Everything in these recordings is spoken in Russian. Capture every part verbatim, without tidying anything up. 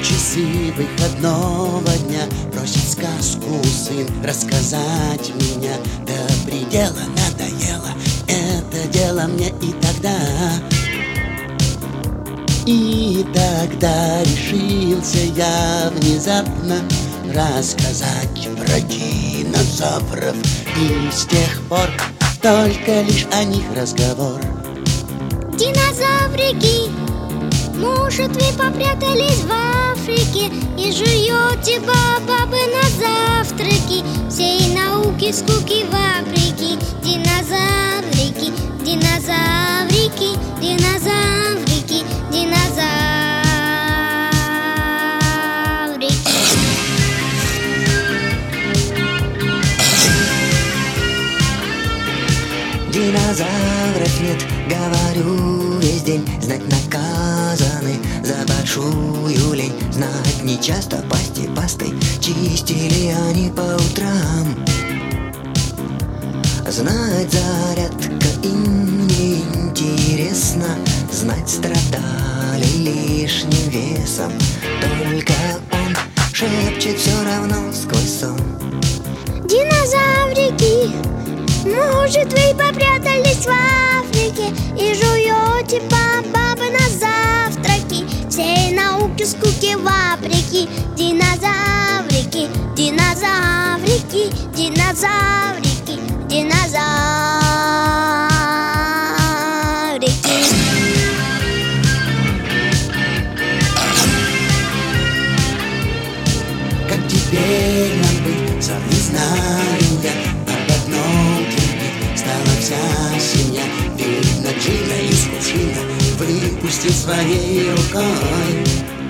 часы выходного дня просит сказку сын рассказать меня. До предела надоело это дело мне и тогда. И тогда решился я внезапно рассказать про динозавров. И с тех пор только лишь о них разговор. Динозаврики, может, вы попрятались в Африке и жуете бабы на завтраки? Всей науки скуки вопреки. Динозаврики, динозаврики, динозаврики, динозаврики. Динозавров нет, говорю весь день. Знать наказаны за большую лень. Знать нечасто пасти пастой чистили они по утрам. Знать зарядка им не интересно. Знать страдали лишним весом. Только он шепчет все равно сквозь сон. Динозаврики, может, вы попрятались в Африке и жуете бабы на завтраки? Всей науки скуки вопреки. Динозаврики, динозаврики, динозаврики, динозаврики. Как теперь нам быть, сам не знаю я. Об одном теперь стала вся семья. Видно, Джина из кувшина выпустил своей рукой.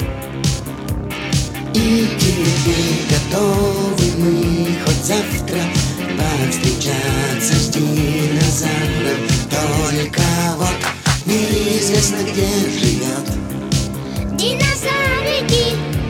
И теперь готовы мы хоть завтра повстречаться с динозавром. Только вот неизвестно, где живет. Динозаврики,